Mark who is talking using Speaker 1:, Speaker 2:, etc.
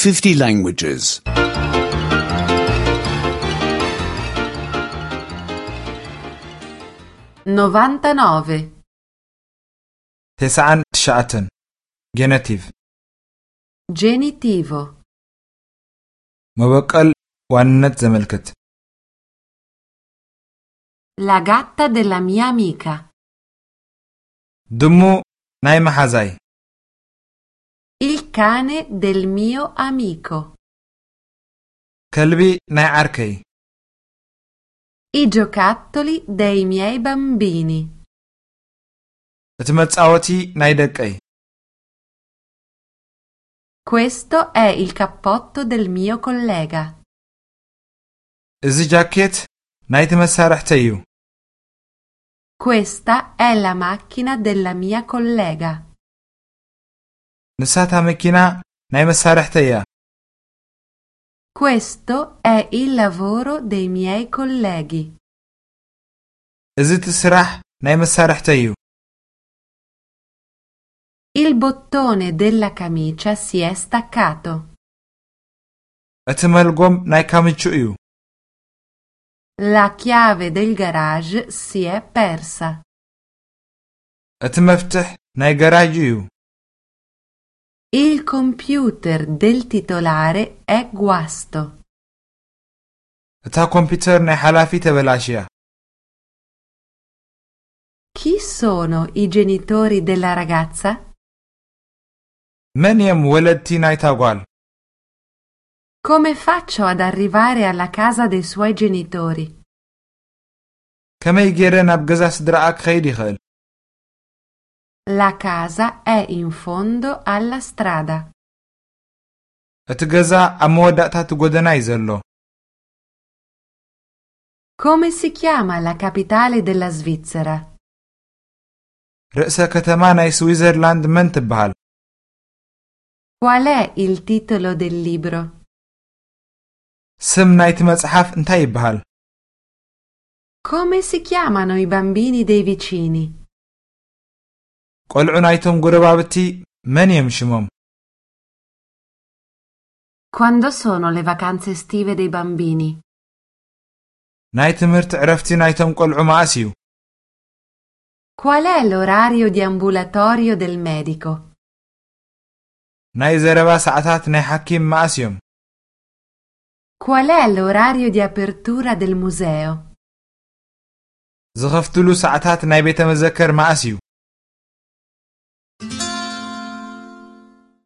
Speaker 1: 50 languages.
Speaker 2: 99
Speaker 3: 9 Genitive
Speaker 2: Genitivo
Speaker 3: መበቀል ዋንነት ዘመልክት
Speaker 2: La gatta della mia amica
Speaker 3: ድሙ ናይ መሓዛይ
Speaker 2: Il cane del mio amico
Speaker 3: ከልቢ ናይ ዓርከይ
Speaker 2: I giocattoli dei miei bambini
Speaker 3: እቲ መጻወቲ ናይ ደቀይ
Speaker 2: Questo è il cappotto del mio collega
Speaker 3: እዚ ጃኬት ናይቲ መሳርሕተይ እዩ
Speaker 2: Questa è la macchina della mia collega
Speaker 3: ንሳታ መኪና ናይ መሳርሕተይ እያ
Speaker 2: Questo è il lavoro dei miei colleghi
Speaker 3: እዚ እቲ ስራሕ ናይ መሳርሕተይ እዩ
Speaker 2: Il bottone della camicia si è staccato.
Speaker 3: እቲ መልጎም ናይ ካምቹ እዩ
Speaker 2: La chiave del garage si è persa.
Speaker 3: እቲ መፍትሕ ናይ ገራጅ እዩ
Speaker 2: Il computer del titolare è guasto.
Speaker 3: እታ ኮምፒውተር ናይ ሓላፊ ተበላሽያ
Speaker 2: Chi sono i genitori della ragazza?
Speaker 3: መን እዮም ወለድቲ ናይታ ጓል
Speaker 2: Come faccio ad arrivare alla casa dei suoi genitori?
Speaker 3: ከመይ ጌረ ናብ ገዛ ስድራኣ ክኸይድ ይኽእል
Speaker 2: La casa è in fondo alla strada.
Speaker 3: እቲ ገዛ ኣብ መወዳእታ እቲ ጎደና እዩ ዘሎ
Speaker 2: Come si chiama la capitale della Svizzera?
Speaker 3: ርእሰ ከተማ ናይ ስዊዘርላንድ መን ትበሃል
Speaker 2: Qual è il titolo del libro?
Speaker 3: ስም ናይቲ መጽሓፍ እንታይ ይበሃል
Speaker 2: Come si chiamano i bambini dei vicini?
Speaker 3: ቆልዑ ናይቶም ጎረባብቲ መን እዮም ሽሞም
Speaker 2: Quando sono le vacanze estive dei bambini?
Speaker 3: ናይ ትምህርቲ ዕረፍቲ ናይቶም ቆልዑ መዓስ እዩ
Speaker 2: Qual è l'orario di ambulatorio del medico?
Speaker 3: ናይ ዘረባ ሰዓታት ናይ ሐኪም መዓስ እዮም
Speaker 2: Qual è l'orario di apertura del museo?
Speaker 3: ዝኸፍትሉ ሰዓታት ናይ ቤተ መዘከር መዓስ እዩ